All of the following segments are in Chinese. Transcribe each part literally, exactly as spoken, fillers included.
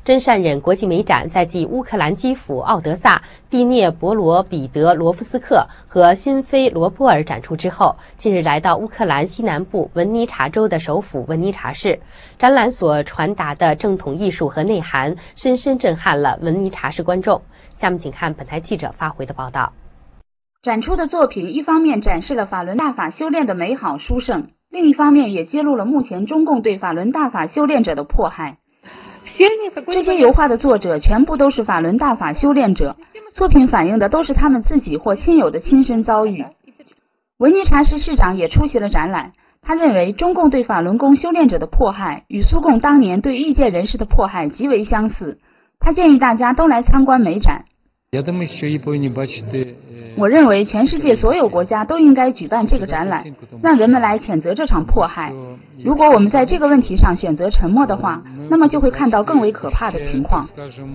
真善忍国际美展在继乌克兰基辅、奥德萨、第聂伯罗彼得罗夫斯克和新菲罗波尔展出之后，近日来到乌克兰西南部文尼察州的首府文尼察市。展览所传达的正统艺术和内涵，深深震撼了文尼察市观众。下面请看本台记者发回的报道。 展出的作品一方面展示了法轮大法修炼的美好殊胜，另一方面也揭露了目前中共对法轮大法修炼者的迫害。这些油画的作者全部都是法轮大法修炼者，作品反映的都是他们自己或亲友的亲身遭遇。文尼察市市长也出席了展览，他认为中共对法轮功修炼者的迫害与苏共当年对异见人士的迫害极为相似，他建议大家都来参观美展。我认为全世界所有国家都应该举办这个展览，让人们来谴责这场迫害。如果我们在这个问题上选择沉默的话，那么就会看到更为可怕的情况。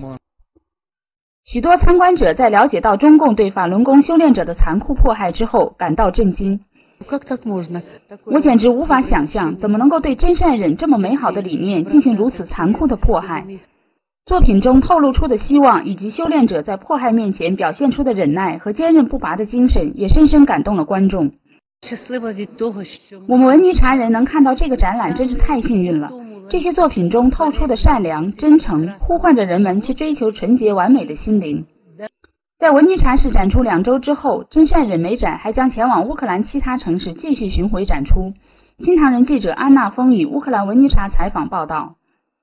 许多参观者在了解到中共对法轮功修炼者的残酷迫害之后感到震惊。我简直无法想象，怎么能够对真善忍这么美好的理念进行如此残酷的迫害。作品中透露出的希望，以及修炼者在迫害面前表现出的忍耐和坚韧不拔的精神，也深深感动了观众。我们文尼察人能看到这个展览真是太幸运了。这些作品中透出的善良、真诚，呼唤着人们去追求纯洁完美的心灵。在文尼察市展出两周之后，真善忍美展还将前往乌克兰其他城市继续巡回展出。新唐人记者安娜风与乌克兰文尼察采访报道。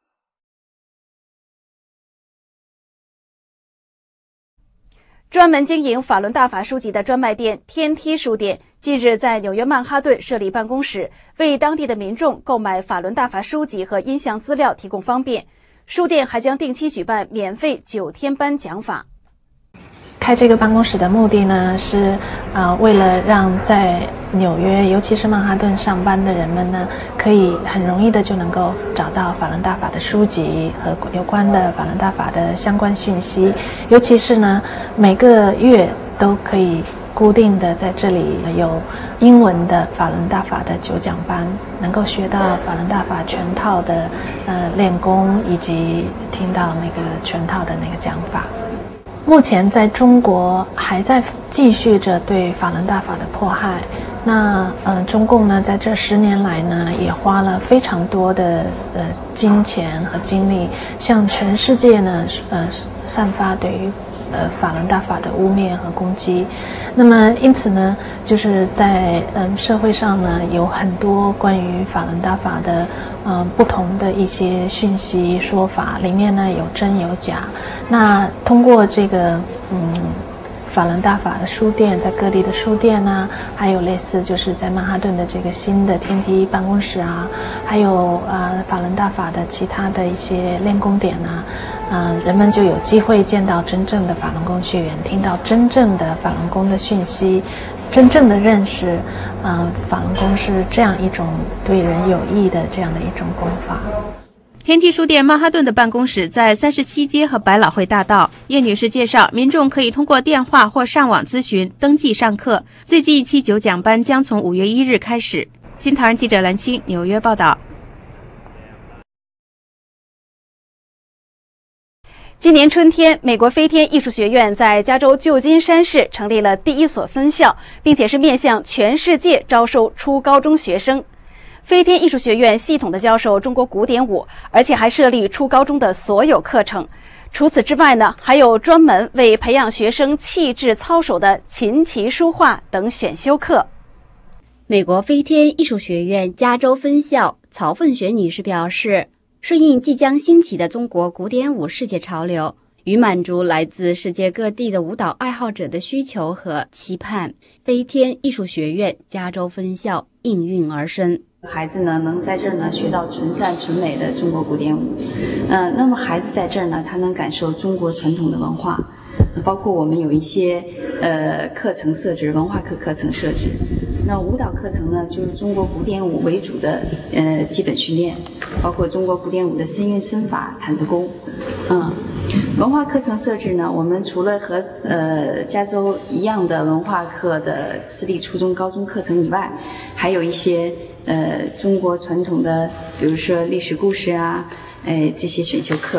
专门经营法轮大法书籍的专卖店天梯书店近日在纽约曼哈顿设立办公室，为当地的民众购买法轮大法书籍和音像资料提供方便。书店还将定期举办免费九天班讲法。 开这个办公室的目的呢，是呃为了让在纽约，尤其是曼哈顿上班的人们呢，可以很容易的就能够找到法轮大法的书籍和有关的法轮大法的相关讯息，尤其是呢每个月都可以固定的在这里有英文的法轮大法的九讲班，能够学到法轮大法全套的呃练功，以及听到那个全套的那个讲法。目前在中国还在继续着对法轮大法的迫害。那呃，中共呢，在这十年来呢，也花了非常多的呃金钱和精力，向全世界呢呃散发对于呃法轮大法的污蔑和攻击。那么因此呢，就是在嗯社会上呢，有很多关于法轮大法的呃不同的一些讯息说法，里面呢有真有假。那通过这个嗯法轮大法的书店，在各地的书店啊，还有类似就是在曼哈顿的这个新的天梯办公室啊，还有呃法轮大法的其他的一些练功点啊，呃人们就有机会见到真正的法轮功学员，听到真正的法轮功的讯息，真正的认识呃法轮功是这样一种对人有益的这样的一种功法。 天梯书店曼哈顿的办公室在三十七街和百老汇大道。叶女士介绍，民众可以通过电话或上网咨询、登记上课。最近一期九讲班将从五月一日开始。新唐人记者蓝青纽约报道。 今年春天，美国飞天艺术学院在加州旧金山市成立了第一所分校，并且是面向全世界招收初高中学生。飞天艺术学院系统的教授中国古典舞，而且还设立初高中的所有课程。除此之外呢，还有专门为培养学生气质操守的琴棋书画等选修课。 美国飞天艺术学院加州分校曹凤雪女士表示，顺应即将兴起的中国古典舞世界潮流，与满足来自世界各地的舞蹈爱好者的需求和期盼，飞天艺术学院加州分校应运而生。 孩子呢能在这儿呢学到纯善纯美的中国古典舞，呃，那么孩子在这儿呢，他能感受中国传统的文化，包括我们有一些呃课程设置，文化课课程设置。那舞蹈课程呢，就是中国古典舞为主的呃基本训练，包括中国古典舞的身韵身法、弹指功，嗯。文化课程设置呢，我们除了和呃加州一样的文化课的私立初中、高中课程以外，还有一些呃中国传统的，比如说历史故事啊，哎这些选修课啊，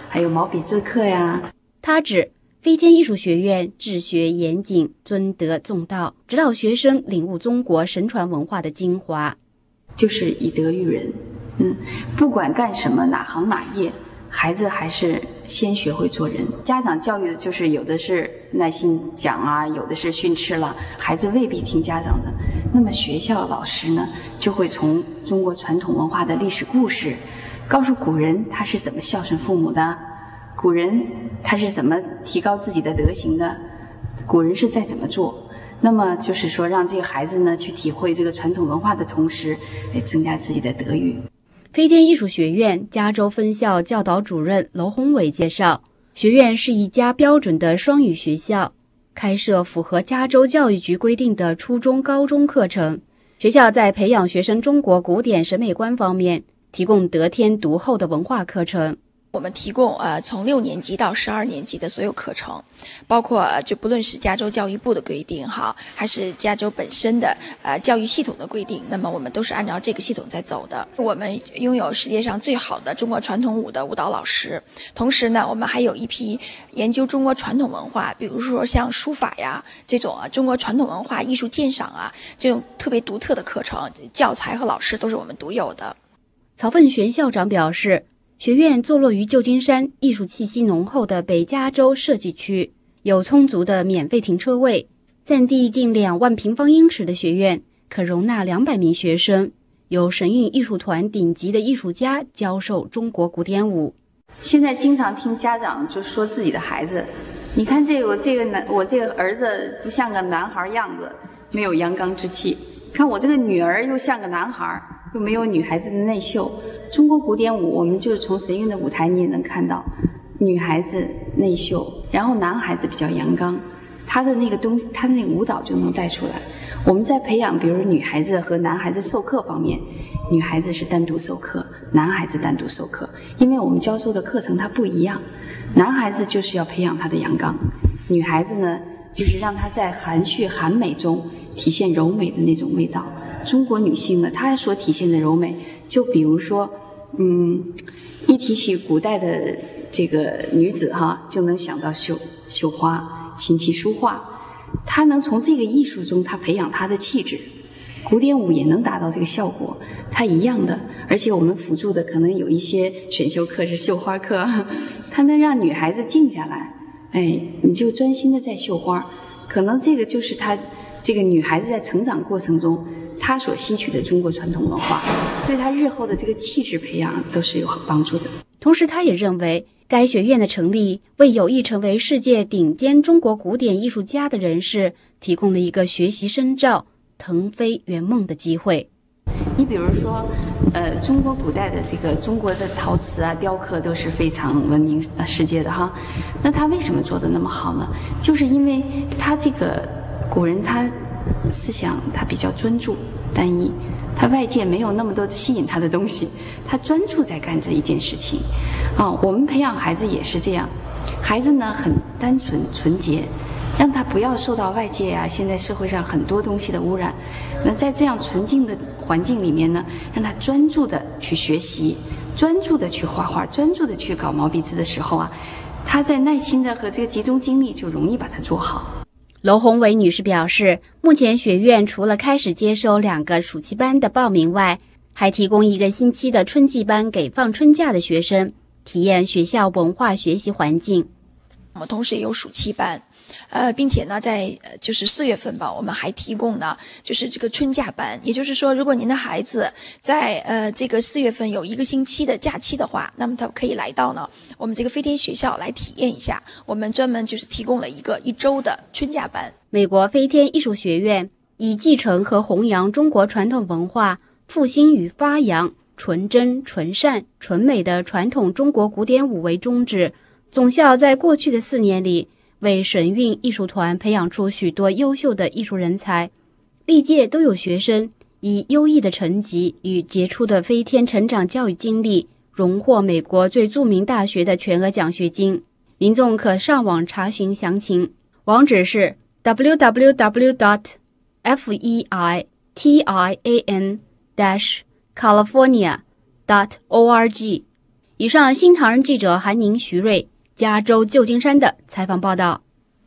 还有毛笔字课呀。 他指飞天艺术学院治学严谨，尊德重道，指导学生领悟中国神传文化的精华， 就是以德育人。嗯，不管干什么，哪行哪业，孩子还是先学会做人。家长教育的就是有的是耐心讲啊，有的是训斥了，孩子未必听家长的。那么学校老师呢，就会从中国传统文化的历史故事，告诉古人他是怎么孝顺父母的，古人他是怎么提高自己的德行的，古人是在怎么做。那么就是说，让这个孩子呢去体会这个传统文化的同时，来增加自己的德育。 飞天艺术学院加州分校教导主任娄宏伟介绍，学院是一家标准的双语学校，开设符合加州教育局规定的初中、高中课程。学校在培养学生中国古典审美观方面，提供得天独厚的文化课程。 我们提供呃从六年级到十二年级的所有课程，包括、呃、就不论是加州教育部的规定哈，还是加州本身的呃教育系统的规定，那么我们都是按照这个系统在走的。我们拥有世界上最好的中国传统舞的舞蹈老师，同时呢，我们还有一批研究中国传统文化，比如说像书法呀这种啊中国传统文化艺术鉴赏啊这种特别独特的课程，教材和老师都是我们独有的。 曹奋玄校长表示，学院坐落于旧金山艺术气息浓厚的北加州设计区，有充足的免费停车位，占地近两万平方英尺的学院可容纳两百名学生，由神韵艺术团顶级的艺术家教授中国古典舞。 现在经常听家长就说自己的孩子，你看这个我这个男我这个儿子不像个男孩样子，没有阳刚之气，看我这个女儿又像个男孩，又没有女孩子的内秀。中国古典舞我们就是从神韵的舞台你也能看到，女孩子内秀，然后男孩子比较阳刚，他的那个东西他的那个舞蹈就能带出来。我们在培养比如女孩子和男孩子授课方面，女孩子是单独授课，男孩子单独授课，因为我们教授的课程它不一样。男孩子就是要培养他的阳刚，女孩子呢就是让他在含蓄含美中体现柔美的那种味道。中国女性呢，她所体现的柔美，就比如说，嗯，一提起古代的这个女子哈，就能想到绣绣花、琴棋书画，她能从这个艺术中，她培养她的气质。古典舞也能达到这个效果，它一样的。而且我们辅助的可能有一些选修课是绣花课，它能让女孩子静下来，哎，你就专心的在绣花，可能这个就是她这个女孩子在成长过程中。他所吸取的中国传统文化，对他日后的这个气质培养都是有帮助的。 同时，他也认为，该学院的成立为有意成为世界顶尖中国古典艺术家的人士提供了一个学习深造、腾飞圆梦的机会。 你比如说，呃，中国古代的这个中国的陶瓷啊、雕刻都是非常闻名呃世界的哈。那他为什么做得那么好呢？就是因为他这个古人他。思想他比较专注单一，他外界没有那么多吸引他的东西，他专注在干这一件事情。啊，我们培养孩子也是这样，孩子呢很单纯纯洁，让他不要受到外界啊现在社会上很多东西的污染。那在这样纯净的环境里面呢，让他专注的去学习，专注的去画画，专注的去搞毛笔字的时候啊，他在耐心的和这个集中精力就容易把它做好。 娄宏伟女士表示，目前学院除了开始接收两个暑期班的报名外，还提供一个星期的春季班给放春假的学生，体验学校文化学习环境。 我们同时也有暑期班，呃，并且呢，在就是四月份吧，我们还提供呢，就是这个春假班。也就是说，如果您的孩子在呃这个四月份有一个星期的假期的话，那么他可以来到呢我们这个飞天学校来体验一下。我们专门就是提供了一个一周的春假班。 美国飞天艺术学院以继承和弘扬中国传统文化，复兴与发扬纯真、纯善、纯美的传统中国古典舞为宗旨。总校在过去的四年里，为神韵艺术团培养出许多优秀的艺术人才，历届都有学生以优异的成绩与杰出的飞天成长教育经历，荣获美国最著名大学的全额奖学金。民众可上网查询详情，网址是 double-u double-u double-u dot feitan dash california dot org。 以上，新唐人记者韩宁、徐瑞，加州旧金山的采访报道。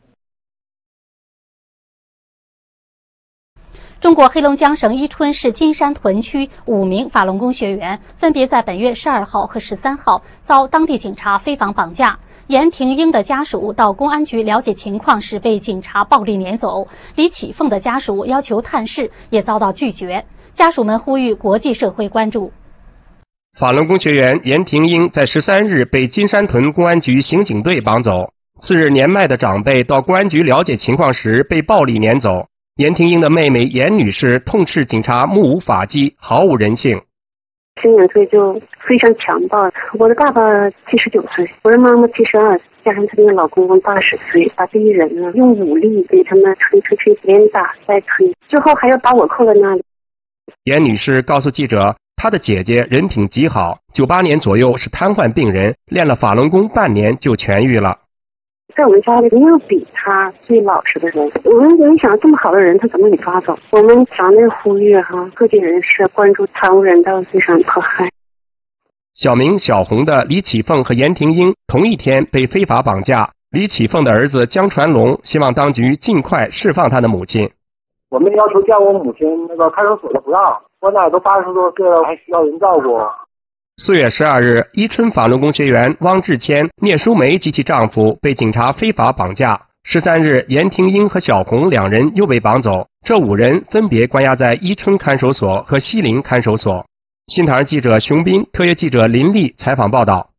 中国黑龙江省伊春市金山屯区五名法轮功学员分别在本月十二号和十三号遭当地警察非法绑架。严廷英的家属到公安局了解情况时被警察暴力撵走，李启凤的家属要求探视也遭到拒绝。家属们呼吁国际社会关注。 法轮功学员严廷英在十三日被金山屯公安局刑警队绑走。次日，年迈的长辈到公安局了解情况时被暴力撵走。严廷英的妹妹严女士痛斥警察目无法纪，毫无人性。 刑警队就非常强暴，我的爸爸七十九岁，我的妈妈七十二，加上她的老公公八十岁，把这些人呢用武力给他们推推推，连打带推，最后还要把我扣在那里。 严女士告诉记者，她的姐姐人品极好，九八年左右是瘫痪病人，练了法轮功半年就痊愈了。 在我们家里没有比他最老实的人，我们没想到这么好的人他怎么给抓走。我们强烈呼吁哈各界人士关注贪污人道非法迫害。 小名小红的李启凤和严廷英同一天被非法绑架。李启凤的儿子江传龙希望当局尽快释放他的母亲。 我们要求叫我母亲，那个看守所的不让，我奶都八十多岁了，还需要人照顾。 四月十二日，伊春法轮功学员汪志谦、聂淑梅及其丈夫被警察非法绑架。十三日，严廷英和小红两人又被绑走，这五人分别关押在伊春看守所和西陵看守所。新唐人记者熊斌、特约记者林丽采访报道。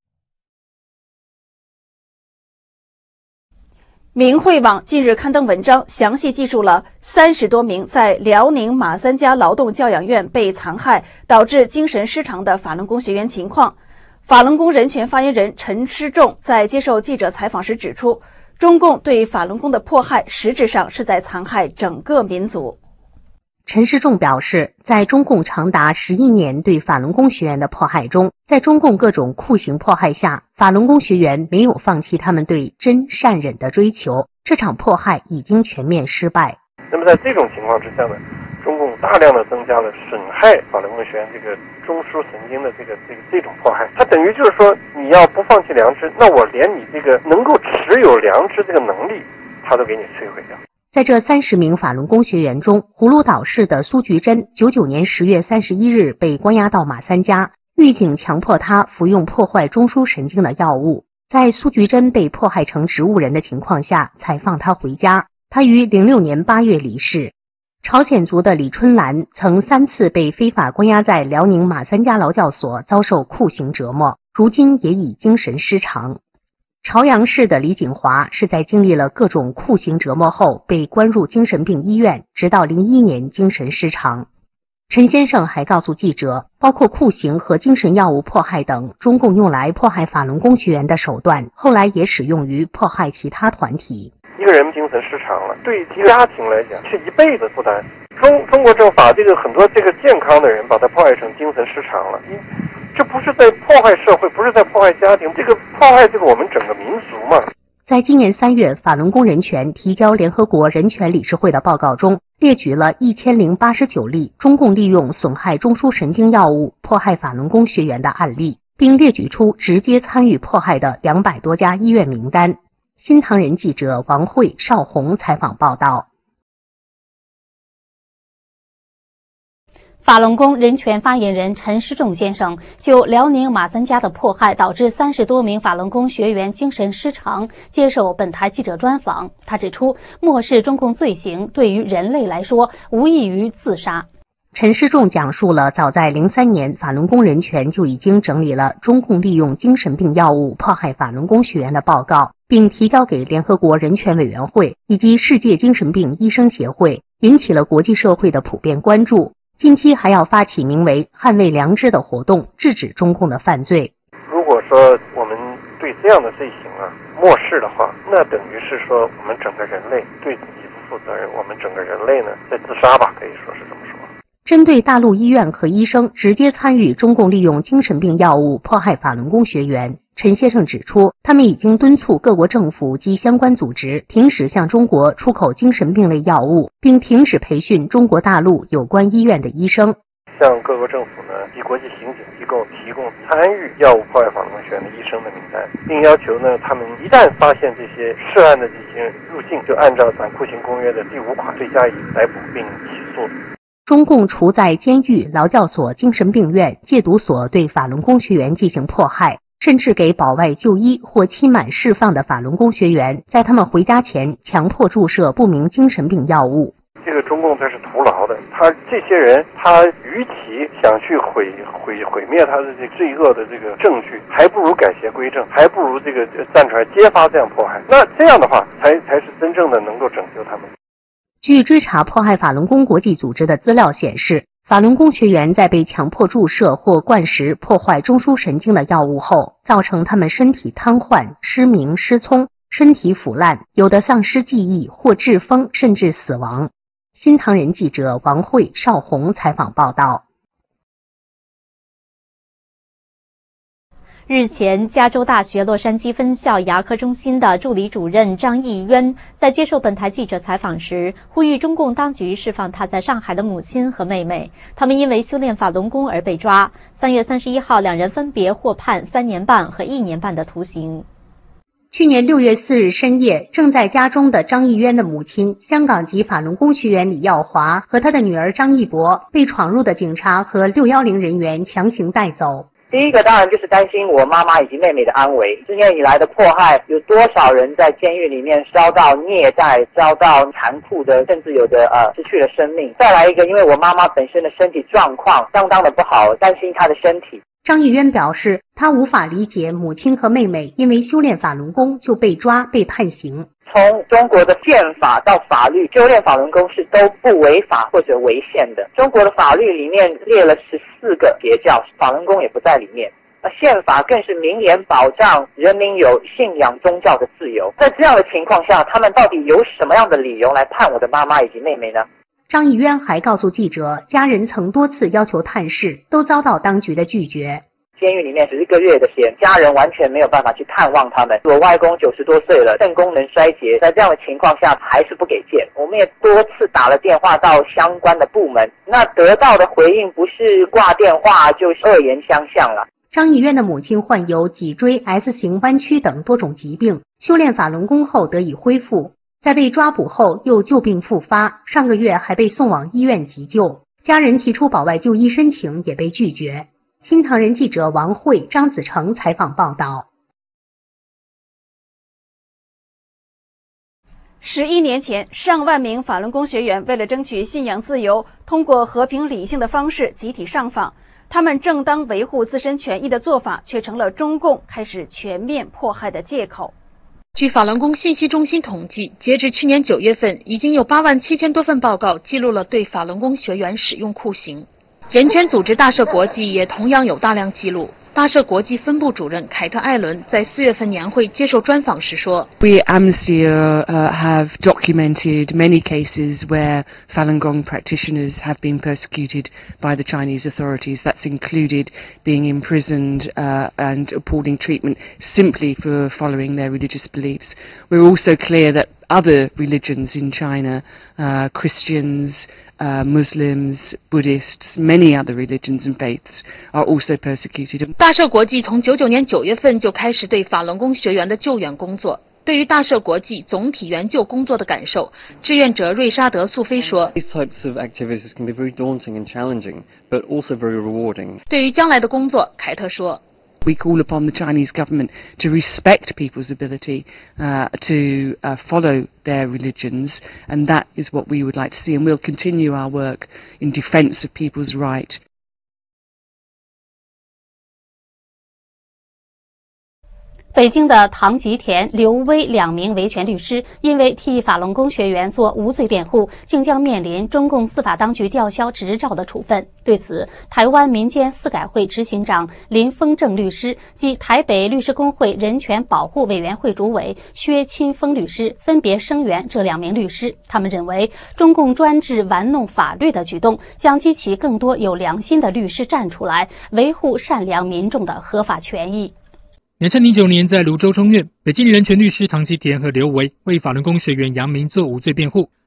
明慧网近日刊登文章，详细记述了三十多名在辽宁马三家劳动教养院被残害，导致精神失常的法轮功学员情况。法轮功人权发言人陈师仲在接受记者采访时指出，中共对法轮功的迫害实质上是在残害整个民族。 陈师仲表示，在中共长达十一年对法轮功学员的迫害中，在中共各种酷刑迫害下，法轮功学员没有放弃他们对真善忍的追求，这场迫害已经全面失败。 那么在这种情况之下呢，中共大量的增加了损害法轮功学员这个中枢神经的这个这个这种迫害，它等于就是说，你要不放弃良知，那我连你这个能够持有良知这个能力，它都给你摧毁掉。 在这三十名法轮功学员中，葫芦岛市的苏菊珍，九九年十月三十一日被关押到马三家，狱警强迫他服用破坏中枢神经的药物。在苏菊珍被迫害成植物人的情况下，才放他回家。他于零六年八月离世。朝鲜族的李春兰曾三次被非法关押在辽宁马三家劳教所，遭受酷刑折磨，如今也已精神失常。朝阳市的李景华是在经历了各种酷刑折磨后被关入精神病医院，直到零一年精神失常。陈先生还告诉记者，包括酷刑和精神药物迫害等中共用来迫害法轮功学员的手段，后来也使用于迫害其他团体。 一个人精神失常了，对家庭来讲是一辈子负担。中中国政府把这个很多这个健康的人把他迫害成精神失常了，这不是在破坏社会，不是在破坏家庭，这个破坏这个我们整个民族嘛。 在今年三月，法轮功人权提交联合国人权理事会的报告中，列举了一千零八十九例中共利用损害中枢神经药物迫害法轮功学员的案例，并列举出直接参与迫害的两百多家医院名单。新唐人记者王慧、邵红采访报道。 法轮功人权发言人陈师仲先生就辽宁马三家的迫害导致三十多名法轮功学员精神失常，接受本台记者专访。他指出，漠视中共罪行对于人类来说无异于自杀。 陈师仲讲述了早在零三年，法轮功人权就已经整理了中共利用精神病药物迫害法轮功学员的报告，并提交给联合国人权委员会以及世界精神病医生协会，引起了国际社会的普遍关注。近期还要发起名为捍卫良知的活动，制止中共的犯罪。 如果说我们对这样的罪行啊漠视的话，那等于是说我们整个人类对自己不负责任，我们整个人类呢在自杀吧，可以说是这么说。 针对大陆医院和医生直接参与中共利用精神病药物迫害法轮功学员，陈先生指出，他们已经敦促各国政府及相关组织停止向中国出口精神病类药物，并停止培训中国大陆有关医院的医生。 向各国政府呢及国际刑警机构提供参与药物破坏法轮功学员的医生的名单，并要求呢他们一旦发现这些涉案的这些入境，就按照反酷刑公约的第五款罪加以逮捕并起诉。 中共除在监狱、劳教所、精神病院、戒毒所对法轮功学员进行迫害，甚至给保外就医或期满释放的法轮功学员，在他们回家前强迫注射不明精神病药物。 这个中共他是徒劳的，他这些人，他与其想去毁毁毁灭他的这罪恶的这个证据，还不如改邪归正，还不如这个站出来揭发这样迫害。那这样的话，才才是真正的能够拯救他们。 据追查迫害法轮功国际组织的资料显示，法轮功学员在被强迫注射或灌食破坏中枢神经的药物后，造成他们身体瘫痪、失明、失聪，身体腐烂，有的丧失记忆或致疯，甚至死亡。新唐人记者王慧、邵红采访报道。 日前，加州大学洛杉矶分校牙科中心的助理主任张义渊在接受本台记者采访时，呼吁中共当局释放他在上海的母亲和妹妹，他们因为修炼法轮功而被抓。三月三十一号，两人分别获判三年半和一年半的徒刑。 去年六月四日深夜，正在家中的张义渊的母亲，香港籍法轮功学员李耀华和他的女儿张义博被闯入的警察和六一零人员强行带走。 第一个当然就是担心我妈妈以及妹妹的安危。四年以来的迫害，有多少人在监狱里面遭到虐待、遭到残酷的，甚至有的呃失去了生命。再来一个，因为我妈妈本身的身体状况相当的不好，担心她的身体。 张义渊表示，他无法理解母亲和妹妹因为修炼法轮功就被抓、被判刑。 从中国的宪法到法律，修炼法轮功是都不违法或者违宪的。中国的法律里面列了十四个邪教，法轮功也不在里面。那宪法更是明言保障人民有信仰宗教的自由。在这样的情况下，他们到底有什么样的理由来判我的妈妈以及妹妹呢？ 张义渊还告诉记者，家人曾多次要求探视，都遭到当局的拒绝。 监狱里面十一个月的时间，家人完全没有办法去探望他们。我外公九十多岁了，肾功能衰竭，在这样的情况下还是不给见。我们也多次打了电话到相关的部门，那得到的回应不是挂电话就是恶言相向了。 张义渊的母亲患有脊椎 S 型弯曲等多种疾病，修炼法轮功后得以恢复，在被抓捕后又旧病复发，上个月还被送往医院急救。家人提出保外就医申请也被拒绝。新唐人记者王慧、张子成采访报道。 十一年前，上万名法轮功学员为了争取信仰自由，通过和平理性的方式集体上访。他们正当维护自身权益的做法，却成了中共开始全面迫害的借口。 据法轮功信息中心统计，截至去年九月份，已经有八万七千多份报告记录了对法轮功学员使用酷刑。人权组织大社国际也同样有大量记录。大社国际分部主任凯特·艾伦在四月份年会接受专访时说 ：“We at Amnesty uh, have documented many cases where Falun Gong practitioners have been persecuted by the Chinese authorities. That's included being imprisoned uh, and appalling treatment simply for following their religious beliefs. We're also clear that other religions in China, uh, Christians, uh, Muslims, Buddhists, many other religions and faiths are also persecuted.” 大社国际从九九年九月份就开始对法轮功学员的救援工作。对于大社国际总体援救工作的感受，志愿者瑞沙德·素菲说 ：“These types of activities can be very daunting and challenging, but also very rewarding.” 对于将来的工作，凯特说。 We call upon the Chinese government to respect people's ability uh, to uh, follow their religions, and that is what we would like to see, and we'll continue our work in defense of people's right. 北京的唐吉田、刘威两名维权律师，因为替法轮功学员做无罪辩护，竟将面临中共司法当局吊销执照的处分。对此，台湾民间司改会执行长林峰正律师及台北律师公会人权保护委员会主委薛清峰律师分别声援这两名律师。他们认为，中共专制玩弄法律的举动将激起更多有良心的律师站出来，维护善良民众的合法权益。 两千零九年，在泸州中院，北京人权律师唐吉田和刘维为法轮功学员杨明做无罪辩护。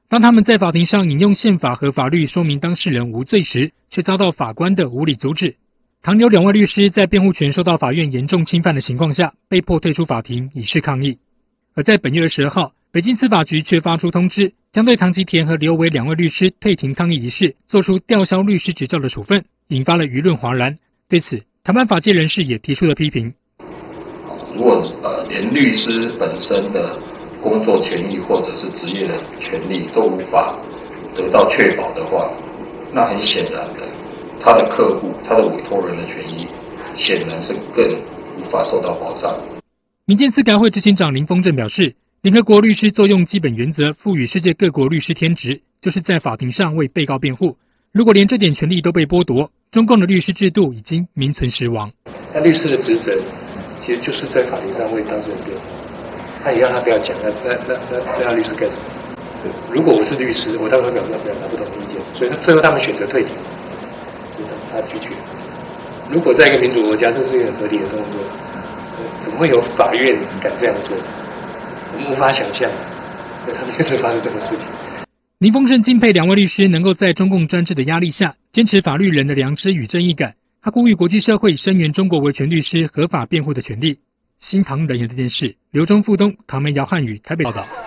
当他们在法庭上引用宪法和法律说明当事人无罪时，却遭到法官的无理阻止。唐有两位律师在辩护权受到法院严重侵犯的情况下，被迫退出法庭以示抗议。而在本月二十二号，北京司法局却发出通知，将对唐吉田和刘维两位律师退庭抗议一事做出吊销律师执照的处分，引发了舆论哗然。对此，台湾法界人士也提出了批评。 如果呃连律师本身的工作权益或者是职业的权利都无法得到确保的话，那很显然的，他的客户、他的委托人的权益显然是更无法受到保障。 民间司改会执行长林峰正表示，联合国律师作用基本原则赋予世界各国律师天职，就是在法庭上为被告辩护。如果连这点权利都被剥夺，中共的律师制度已经名存实亡。 那律师的职责其实就是在法庭上为当事人辩护。那也让他不要讲，那那那那那让律师干什么？如果我是律师，我当然表示不要拿不同的意见，所以最后他们选择退庭，就是他拒绝。如果在一个民主国家，这是一个很合理的动作，怎么会有法院敢这样做？我们无法想象，他们确实发生这种事情。 林峰正敬佩两位律师能够在中共专制的压力下，坚持法律人的良知与正义感。他呼吁国际社会声援中国维权律师合法辩护的权利。新唐人言的电视，刘忠、富东、唐梅、姚汉宇台北报道。